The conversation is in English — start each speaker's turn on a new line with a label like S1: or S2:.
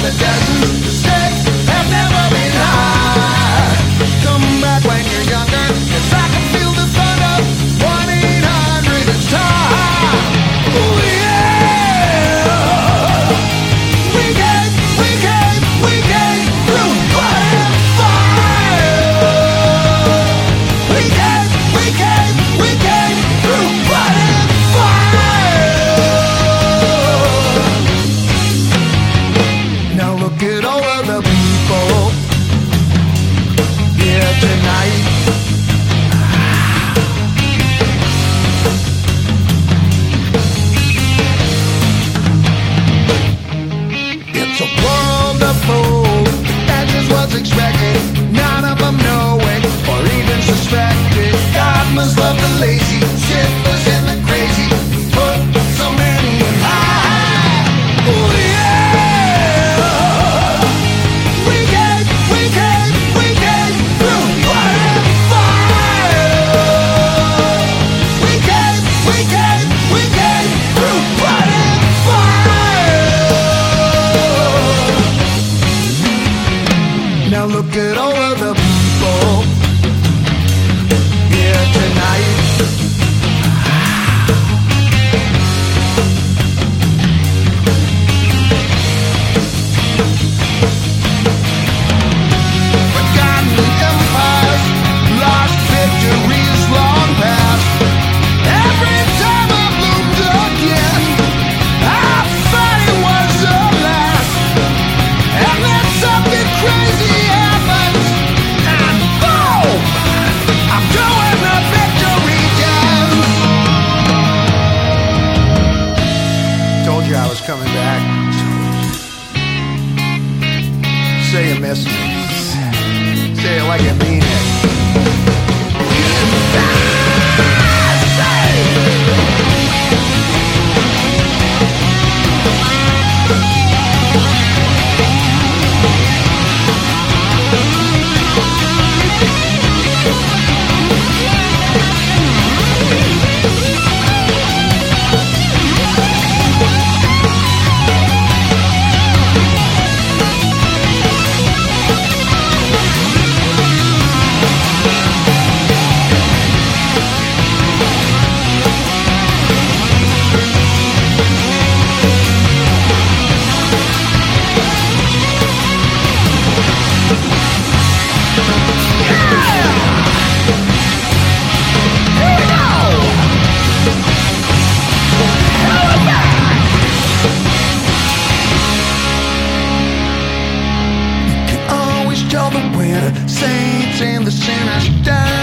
S1: the desert. The stakes have never been high. Come back when you're younger, 'cause I can feel the thunder. 1-800, it's time. Ooh, yeah. We came through blood and fire. We came through blood and fire. Now look at all of the people here tonight. It's a world of fools, that's just what's expected. None of them know it or even suspect it. God must love the lazy, shiftless and the crazy. Put so many in high. Ooh, yeah. We came through blood and fire. We came through blood and fire. Now look at all of the people here tonight. Forgotten empires, lost victories long past. Every time I looked again, I thought it was the last. And then something crazy happens, and boom! I'm doing the victory dance. Told you I was coming back. Say you miss me. Say it like you mean it. Saints and the sinners die.